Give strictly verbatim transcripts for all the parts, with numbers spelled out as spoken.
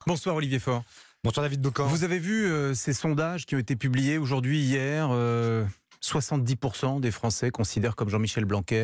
Bonsoir Olivier Faure. Bonsoir David Doucan. Vous avez vu euh, ces sondages qui ont été publiés aujourd'hui, hier. Euh, soixante-dix pour cent des Français considèrent comme Jean-Michel Blanquer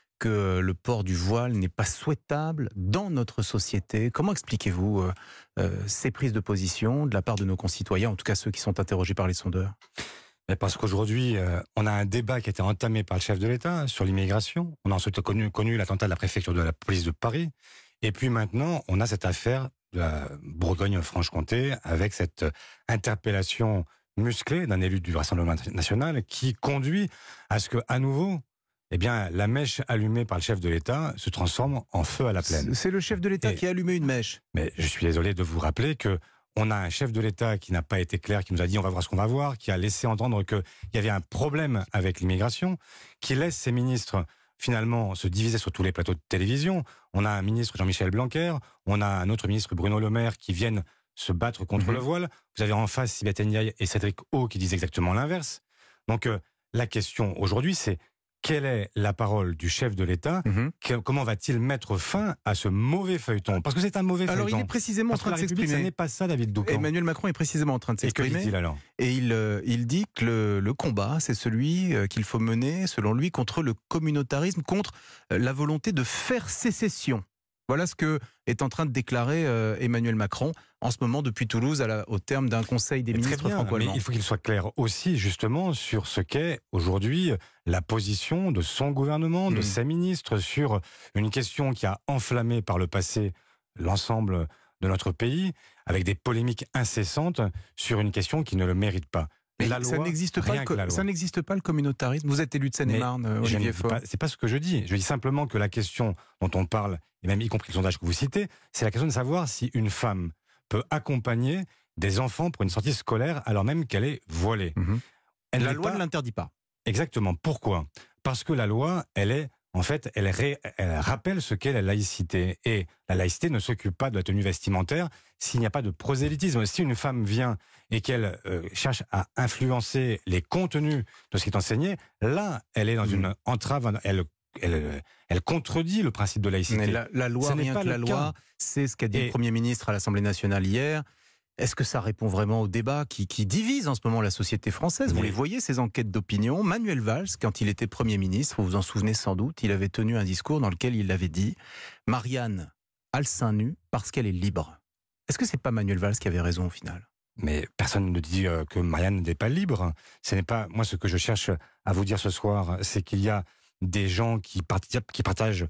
que le port du voile n'est pas souhaitable dans notre société. Comment expliquez-vous euh, euh, ces prises de position de la part de nos concitoyens, en tout cas ceux qui sont interrogés par les sondeurs? Mais parce qu'aujourd'hui, euh, on a un débat qui a été entamé par le chef de l'État sur l'immigration. On a ensuite connu, connu l'attentat de la préfecture de la police de Paris. Et puis maintenant, on a cette affaire de la Bourgogne-Franche-Comté avec cette interpellation musclée d'un élu du Rassemblement national qui conduit à ce que, à nouveau, eh bien, la mèche allumée par le chef de l'État se transforme en feu à la plaine. C'est le chef de l'État Et, qui a allumé une mèche. Mais je suis désolé de vous rappeler que on a un chef de l'État qui n'a pas été clair, qui nous a dit on va voir ce qu'on va voir, qui a laissé entendre qu'il y avait un problème avec l'immigration, qui laisse ses ministres finalement se diviser sur tous les plateaux de télévision. On a un ministre Jean-Michel Blanquer, on a un autre ministre Bruno Le Maire qui viennent se battre contre mmh. le voile. Vous avez en face Sibeth Ndiaye et Cédric O qui disent exactement l'inverse. Donc euh, la question aujourd'hui c'est quelle est la parole du chef de l'État? mmh. que, Comment va-t-il mettre fin à ce mauvais feuilleton? Parce que c'est un mauvais alors, feuilleton. Alors il est précisément Parce en train de s'exprimer. Ce n'est pas ça, David Doucan. Emmanuel Macron est précisément en train de s'exprimer. Et que dit-il alors? Et il, euh, il dit que le, le combat, c'est celui euh, qu'il faut mener, selon lui, contre le communautarisme, contre euh, la volonté de faire sécession. Voilà ce que est en train de déclarer euh, Emmanuel Macron en ce moment depuis Toulouse à la, au terme d'un conseil des ministres franco-allemands. Mais il faut qu'il soit clair aussi justement sur ce qu'est aujourd'hui la position de son gouvernement, de mmh. ses ministres sur une question qui a enflammé par le passé l'ensemble de notre pays avec des polémiques incessantes sur une question qui ne le mérite pas. Mais la ça n'existe pas, co- pas le communautarisme. Vous êtes élu de Seine-et-Marne, Olivier Faure. C'est pas ce que je dis. Je dis simplement que la question dont on parle, et même y compris le sondage que vous citez, c'est la question de savoir si une femme peut accompagner des enfants pour une sortie scolaire alors même qu'elle est voilée. Mmh. Elle la loi pas... ne l'interdit pas. Exactement. Pourquoi? Parce que la loi, elle est en fait, elle, ré... elle rappelle ce qu'est la laïcité. Et la laïcité ne s'occupe pas de la tenue vestimentaire s'il n'y a pas de prosélytisme. Si une femme vient et qu'elle euh, cherche à influencer les contenus de ce qui est enseigné, là, elle est dans mmh. une entrave, elle, elle, elle contredit le principe de laïcité. Mais la, la loi, rien que la loi, c'est ce qu'a dit et... le Premier ministre à l'Assemblée nationale hier. Est-ce que ça répond vraiment au débat qui, qui divise en ce moment la société française? Vous les voyez, ces enquêtes d'opinion. Manuel Valls, quand il était Premier ministre, vous vous en souvenez sans doute, il avait tenu un discours dans lequel il avait dit « Marianne a le sein nu parce qu'elle est libre ». Est-ce que c'est pas Manuel Valls qui avait raison au final? Mais personne ne dit euh, que Marianne n'est pas libre. Ce n'est pas moi ce que je cherche à vous dire ce soir, c'est qu'il y a des gens qui, part... qui partagent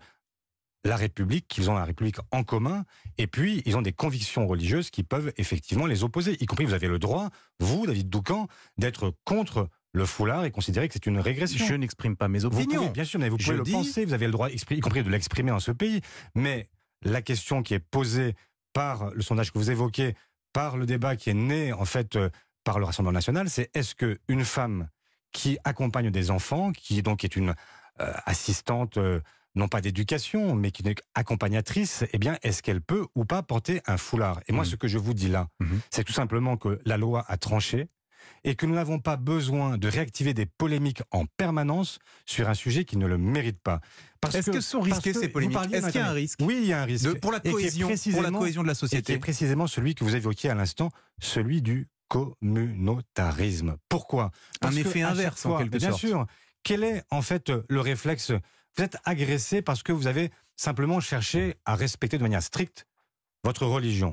la République, qu'ils ont la République en commun, et puis ils ont des convictions religieuses qui peuvent effectivement les opposer. Y compris, vous avez le droit, vous, David Doucan, d'être contre le foulard et considérer que c'est une régression. Je n'exprime pas mes opinions. Vous pouvez, bien sûr, mais vous pouvez je le dis... penser, vous avez le droit, y compris de l'exprimer dans ce pays. Mais la question qui est posée par le sondage que vous évoquez, par le débat qui est né en fait euh, par le Rassemblement national, c'est est-ce qu'une femme qui accompagne des enfants, qui donc est une euh, assistante... Euh, non pas d'éducation, mais qui est accompagnatrice, eh bien, est-ce qu'elle peut ou pas porter un foulard? Et moi, mmh. ce que je vous dis là, mmh. c'est tout simplement que la loi a tranché et que nous n'avons pas besoin de réactiver des polémiques en permanence sur un sujet qui ne le mérite pas. Est-ce que, que sont risquées ces polémiques? Est-ce qu'il y a un risque? Oui, il y a un risque. De, pour, la cohésion, pour la cohésion de la société. Et qui est précisément celui que vous évoquiez à l'instant, celui du communautarisme. Pourquoi? Parce un effet inverse, fois, en quelque bien sorte. Bien sûr. Quel est en fait le réflexe? Vous êtes agressé parce que vous avez simplement cherché à respecter de manière stricte votre religion.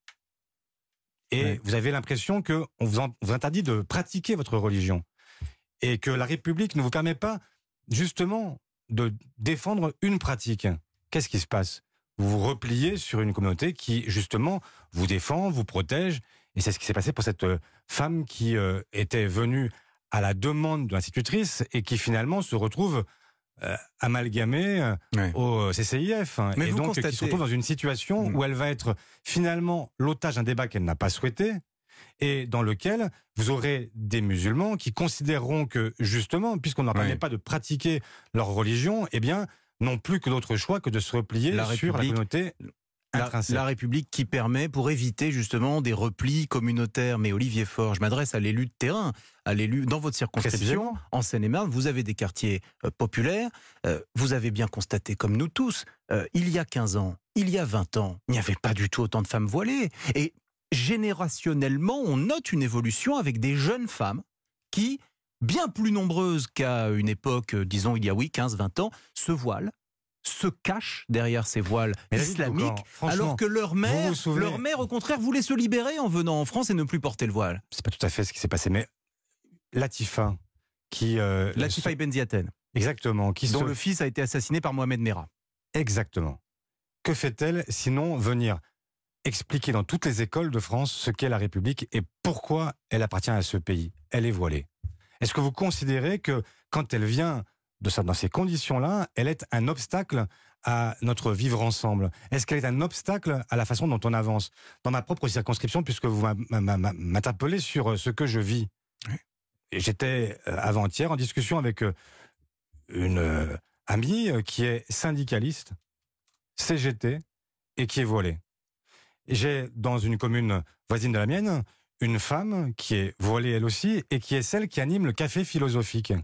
Et oui. vous avez l'impression qu'on vous, vous interdit de pratiquer votre religion. Et que la République ne vous permet pas, justement, de défendre une pratique. Qu'est-ce qui se passe? Vous vous repliez sur une communauté qui, justement, vous défend, vous protège. Et c'est ce qui s'est passé pour cette femme qui euh, était venue à la demande de l'institutrice et qui, finalement, se retrouve... Euh, amalgamée euh, oui. au C C I F hein, et donc constatez... qui se retrouve dans une situation mmh. où elle va être finalement l'otage d'un débat qu'elle n'a pas souhaité et dans lequel vous aurez des musulmans qui considéreront que justement puisqu'on ne leur permet oui. pas de pratiquer leur religion, eh bien n'ont plus que d'autre choix que de se replier la sur la communauté La, la République qui permet, pour éviter justement des replis communautaires. Mais Olivier Faure, je m'adresse à l'élu de terrain, à l'élu dans votre circonscription, en Seine-et-Marne, vous avez des quartiers euh, populaires, euh, vous avez bien constaté, comme nous tous, euh, il y a quinze ans, il y a vingt ans, il n'y avait pas du tout autant de femmes voilées. Et générationnellement, on note une évolution avec des jeunes femmes qui, bien plus nombreuses qu'à une époque, euh, disons il y a oui, quinze vingt ans, se voilent, se cachent derrière ces voiles Mais islamiques, alors que leur mère, leur mère, au contraire, voulait se libérer en venant en France et ne plus porter le voile. C'est pas tout à fait ce qui s'est passé, mais Latifa, qui... Euh, Latifa se... Ibn Ziaten. Exactement. Qui dont se... le fils a été assassiné par Mohamed Merah. Exactement. Que fait-elle sinon venir expliquer dans toutes les écoles de France ce qu'est la République et pourquoi elle appartient à ce pays? Elle est voilée. Est-ce que vous considérez que quand elle vient de ça, dans ces conditions-là, elle est un obstacle à notre vivre ensemble? Est-ce qu'elle est un obstacle à la façon dont on avance? Dans ma propre circonscription, puisque vous m'interpellez sur ce que je vis, oui. J'étais avant-hier en discussion avec une amie qui est syndicaliste, C G T, et qui est voilée. J'ai, dans une commune voisine de la mienne, une femme qui est voilée elle aussi, et qui est celle qui anime le café philosophique.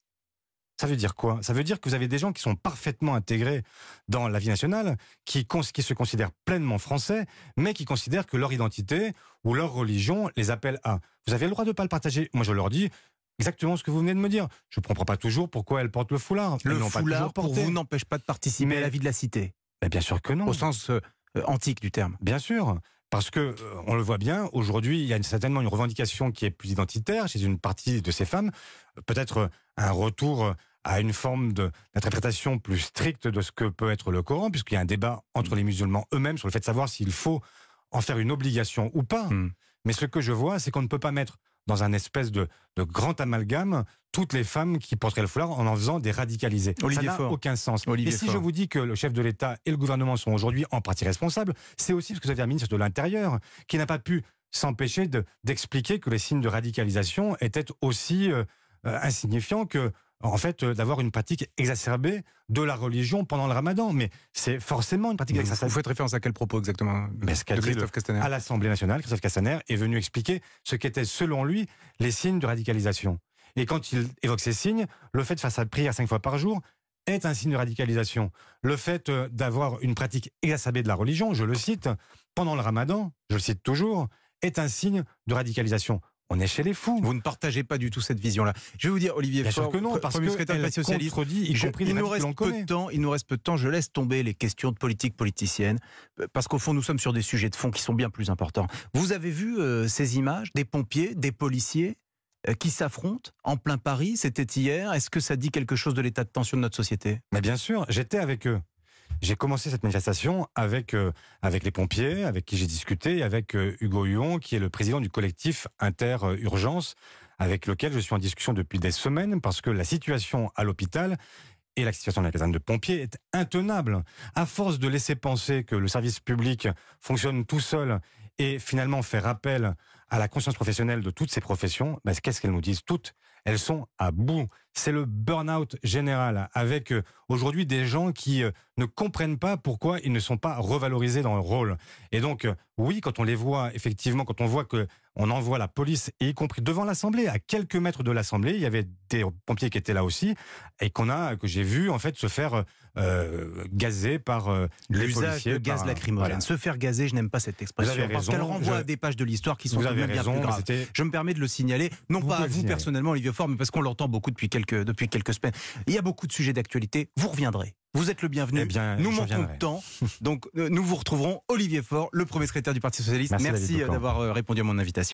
Ça veut dire quoi? Ça veut dire que vous avez des gens qui sont parfaitement intégrés dans la vie nationale, qui, qui se considèrent pleinement français, mais qui considèrent que leur identité ou leur religion les appelle à. Vous avez le droit de ne pas le partager. Moi, je leur dis exactement ce que vous venez de me dire. Je ne comprends pas toujours pourquoi elles portent le foulard. Le foulard, pour vous, n'empêche pas de participer mais, à la vie de la cité? Mais bien sûr que non. Au sens euh, antique du terme. Bien sûr. Parce que, euh, on le voit bien, aujourd'hui, il y a une, certainement une revendication qui est plus identitaire chez une partie de ces femmes. Peut-être un retour à une forme d'interprétation plus stricte de ce que peut être le Coran, puisqu'il y a un débat entre les musulmans eux-mêmes sur le fait de savoir s'il faut en faire une obligation ou pas. Mm. Mais ce que je vois, c'est qu'on ne peut pas mettre dans un espèce de, de grand amalgame toutes les femmes qui porteraient le foulard en en faisant des radicalisés. Olivier Ça n'a aucun sens. Olivier et si Faure. je vous dis que le chef de l'État et le gouvernement sont aujourd'hui en partie responsables, c'est aussi parce que vous avez un ministre de l'Intérieur qui n'a pas pu s'empêcher de, d'expliquer que les signes de radicalisation étaient aussi euh, euh, insignifiants que en fait, euh, d'avoir une pratique exacerbée de la religion pendant le ramadan. Mais c'est forcément une pratique exacerbée. Vous faites référence à quel propos exactement? Mais ce qu'a dit Christophe Castaner. À l'Assemblée nationale, Christophe Castaner est venu expliquer ce qu'étaient, selon lui, les signes de radicalisation. Et quand il évoque ces signes, le fait de faire sa prière cinq fois par jour est un signe de radicalisation. Le fait euh, d'avoir une pratique exacerbée de la religion, je le cite, pendant le ramadan, je le cite toujours, est un signe de radicalisation. On est chez les fous. Vous ne partagez pas du tout cette vision-là. Je vais vous dire, Olivier Faure, que non, parce que socialiste, contredit, y compris il nous reste peu de temps. Il nous reste peu de temps. Je laisse tomber les questions de politique politicienne, parce qu'au fond, nous sommes sur des sujets de fond qui sont bien plus importants. Vous avez vu euh, ces images des pompiers, des policiers euh, qui s'affrontent en plein Paris? C'était hier. Est-ce que ça dit quelque chose de l'état de tension de notre société? Mais bien sûr, j'étais avec eux. J'ai commencé cette manifestation avec, euh, avec les pompiers, avec qui j'ai discuté, avec euh, Hugo Huon, qui est le président du collectif Inter-Urgence, avec lequel je suis en discussion depuis des semaines, parce que la situation à l'hôpital et la situation de la caserne de pompiers est intenable. À force de laisser penser que le service public fonctionne tout seul et finalement faire appel à la conscience professionnelle de toutes ces professions, ben, qu'est-ce qu'elles nous disent toutes? Elles sont à bout. C'est le burn-out général, avec euh, aujourd'hui des gens qui euh, ne comprennent pas pourquoi ils ne sont pas revalorisés dans leur rôle. Et donc, euh, oui, quand on les voit, effectivement, quand on voit que on envoie la police, et y compris devant l'Assemblée, à quelques mètres de l'Assemblée, il y avait des pompiers qui étaient là aussi, et qu'on a, que j'ai vu en fait se faire euh, gazer par euh, les policiers. L'usage de gaz par, lacrymogène. Voilà. Se faire gazer, je n'aime pas cette expression, parce qu'elle renvoie je... à des pages de l'histoire qui sont vous avez bien raison, plus graves. Je me permets de le signaler, non vous pas à vous signaler. personnellement, Olivier Faure, mais parce qu'on l'entend beaucoup depuis quelques, depuis quelques semaines. Il y a beaucoup de sujets d'actualité. Vous reviendrez. Vous êtes le bienvenu. Eh bien, nous manquons de temps. Donc, euh, nous vous retrouverons. Olivier Faure, le premier secrétaire du Parti Socialiste. Merci, Merci d'avoir euh, répondu à mon invitation.